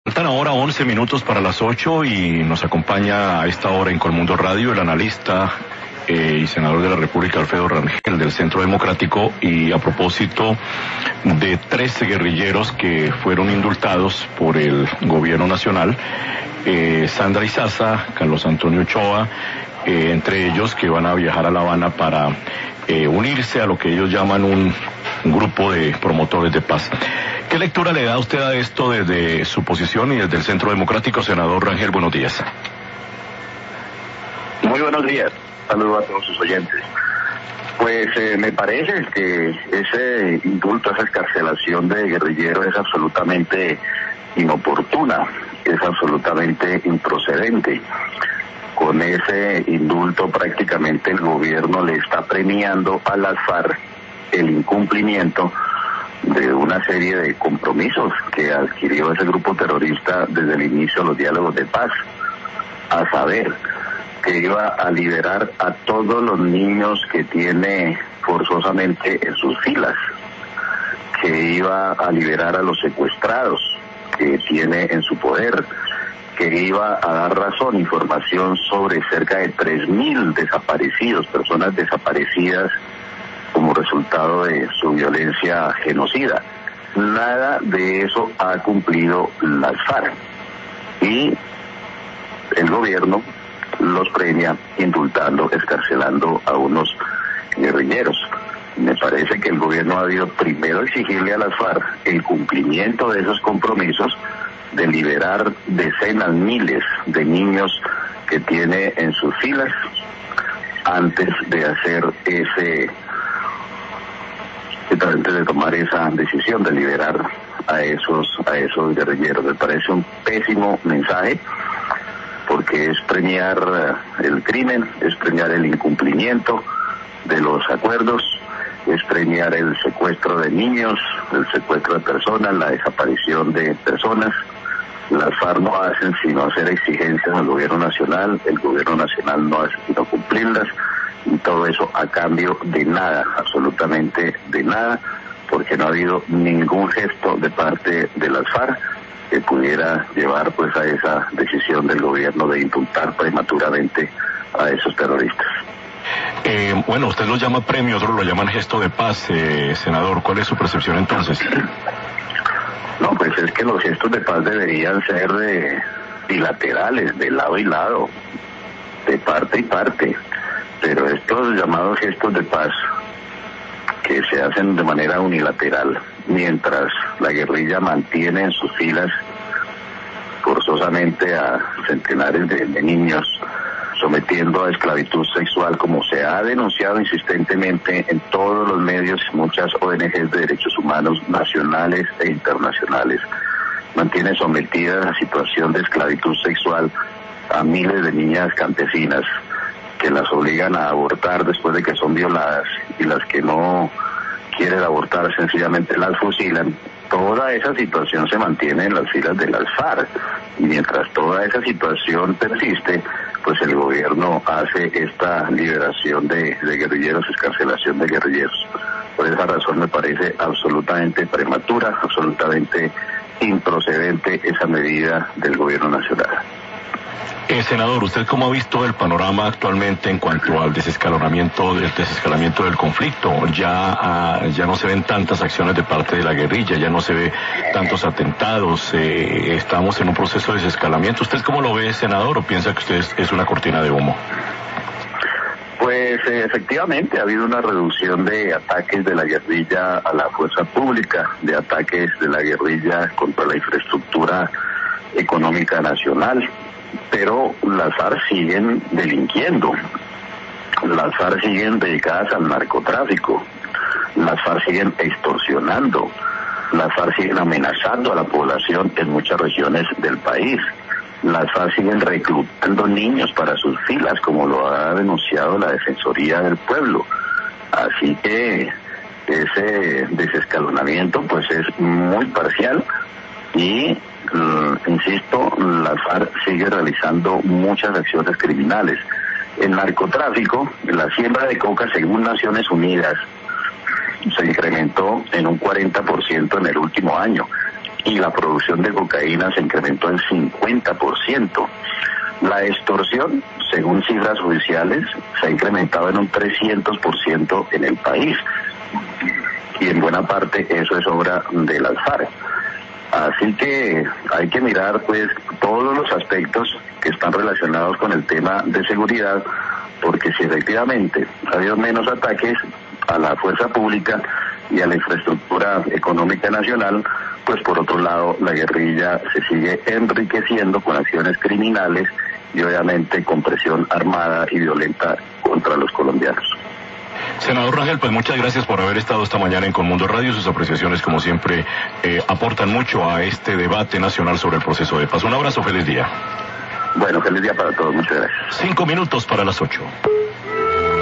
Faltan ahora 11 minutos para las 8 y nos acompaña a esta hora en Colmundo Radio el analista y senador de la República, Alfredo Rangel, del Centro Democrático, y a propósito de 13 guerrilleros que fueron indultados por el gobierno nacional, Sandra Izaza, Carlos Antonio Ochoa, entre ellos, que van a viajar a La Habana para unirse a lo que ellos llaman un grupo de promotores de paz. ¿Qué lectura le da usted a esto desde su posición y desde el Centro Democrático? Senador Rangel, buenos días. Muy buenos días. Saludos a todos sus oyentes. Pues me parece que ese indulto, esa excarcelación de guerrilleros es absolutamente inoportuna, es absolutamente improcedente. Con ese indulto prácticamente el gobierno le está premiando a las FARC el incumplimiento de una serie de compromisos que adquirió ese grupo terrorista desde el inicio de los diálogos de paz, a saber, que iba a liberar a todos los niños que tiene forzosamente en sus filas, que iba a liberar a los secuestrados que tiene en su poder, que iba a dar razón, información sobre cerca de 3.000 desaparecidos, personas desaparecidas como resultado de su violencia genocida. Nada de eso ha cumplido las FARC. Y el gobierno los premia indultando, excarcelando a unos guerrilleros. Me parece que el gobierno ha debido primero exigirle a las FARC el cumplimiento de esos compromisos de liberar decenas, miles de niños que tiene en sus filas antes de hacer antes de tomar esa decisión de liberar a esos guerrilleros. Me parece un pésimo mensaje, porque es premiar el crimen, es premiar el incumplimiento de los acuerdos, es premiar el secuestro de niños, el secuestro de personas, la desaparición de personas. Las FARC no hacen sino hacer exigencias al gobierno nacional, el gobierno nacional no hace sino cumplirlas, y todo eso a cambio de nada, absolutamente de nada, porque no ha habido ningún gesto de parte de las FARC que pudiera llevar pues a esa decisión del gobierno de indultar prematuramente a esos terroristas. Bueno, usted lo llama premio, otros lo llaman gesto de paz, senador. ¿Cuál es su percepción entonces? No, pues es que los gestos de paz deberían ser bilaterales, de lado y lado, de parte y parte. Pero estos llamados gestos de paz que se hacen de manera unilateral, mientras la guerrilla mantiene en sus filas forzosamente a centenares de niños, sometiendo a esclavitud sexual, como se ha denunciado insistentemente en todos los medios, muchas ONGs de derechos humanos nacionales e internacionales, mantiene sometidas a situación de esclavitud sexual a miles de niñas campesinas, que las obligan a abortar después de que son violadas, y las que no quieren abortar sencillamente las fusilan. Toda esa situación se mantiene en las filas de las FARC, y mientras toda esa situación persiste, pues el gobierno hace esta liberación de guerrilleros, excarcelación de guerrilleros. Por esa razón me parece absolutamente prematura, absolutamente improcedente esa medida del gobierno nacional. Senador, ¿usted cómo ha visto el panorama actualmente en cuanto al desescalonamiento del conflicto? Ya no se ven tantas acciones de parte de la guerrilla, ya no se ve tantos atentados, estamos en un proceso de desescalamiento. ¿Usted cómo lo ve, senador, o piensa que usted es una cortina de humo? Pues efectivamente ha habido una reducción de ataques de la guerrilla a la fuerza pública, de ataques de la guerrilla contra la infraestructura económica nacional. Pero las FARC siguen delinquiendo, las FARC siguen dedicadas al narcotráfico, las FARC siguen extorsionando, las FARC siguen amenazando a la población en muchas regiones del país, las FARC siguen reclutando niños para sus filas, como lo ha denunciado la Defensoría del Pueblo. Así que ese desescalonamiento pues es muy parcial y insisto, la FARC sigue realizando muchas acciones criminales. El narcotráfico, la siembra de coca, según Naciones Unidas, se incrementó en un 40% en el último año. y la producción de cocaína se incrementó en 50%. La extorsión, según cifras judiciales, se ha incrementado en un 300% en el país. Y en buena parte eso es obra de las FARC. Así que hay que mirar pues todos los aspectos que están relacionados con el tema de seguridad, porque si efectivamente ha habido menos ataques a la fuerza pública y a la infraestructura económica nacional, pues por otro lado la guerrilla se sigue enriqueciendo con acciones criminales y obviamente con presión armada y violenta contra los colombianos. Senador Rangel, pues muchas gracias por haber estado esta mañana en Colmundo Radio. Sus apreciaciones, como siempre, aportan mucho a este debate nacional sobre el proceso de paz. Un abrazo, feliz día. Bueno, feliz día para todos, muchas gracias. 5 minutos para las 8.